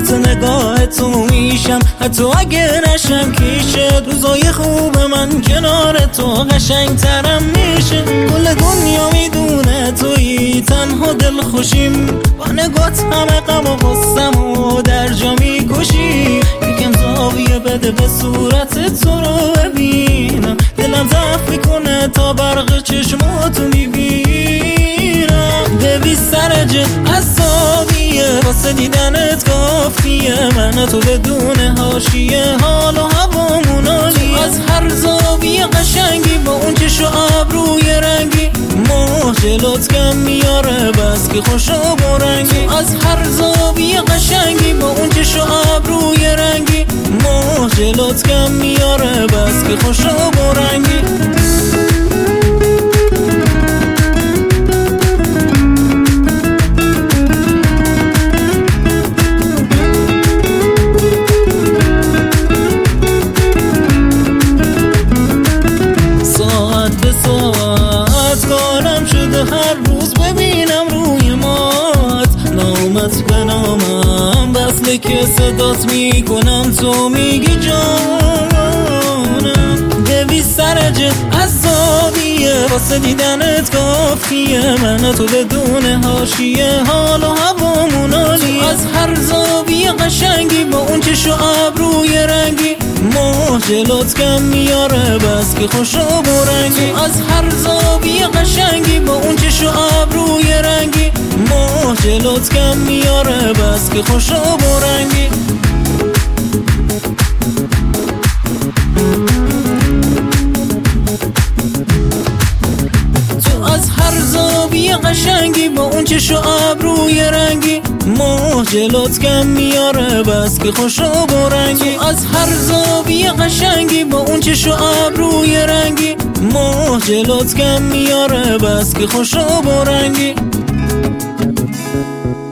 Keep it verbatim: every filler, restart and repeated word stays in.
محبوس نگاه تو میشم، حتی اگه نشم کیشه. روزای خوب من کنار تو قشنگ ترم میشه. کل دنیا میدونه تویی تنها دل خوشیم، با نگات همه غم و غصم و در جا میکشی. یکم زاویه بده به صورت تو رو ببینم، دلم ضعف میکنه تا برق چشماتو میبینم. دویست درجه عصابیه واسه دیدنت کافیه، من تو بدون حاشیه حال و هوامون عالیه. از هر زاویه قشنگی با اون چشم و ابروی رنگی، ماه جلوت کم میاره بس که خوش و برنگی. از هر زاویه قشنگی با اون چشم و ابروی رنگی، ماه جلوت کم میاره بس که خوش و برنگی. هر روز ببینم روی مات، نامت به نامم بس که صدات میکنم تو میگی جانم. دویست درجه عصابیه واسه دیدنت کافیه، من تو بدون حاشیه حال و هوامون عالیه. از هر زاویه قشنگی با اون چشم و ابروی رنگی، ماه جلوت کم میاره بس که خوش و برنگی. از هر زاویه قشنگی با اون چشم و ابروی رنگی، ماه جلوت کم میاره بس که خوش و برنگی. تو از هر زاویه قشنگی با اون چشم و ابروی رنگی، ماه جلوت کم میاره بس که خوش و برنگی. از هر زاویه قشنگی با اون چشم و ابروی رنگی، ماه جلوت کم میاره بس که خوش و برنگی.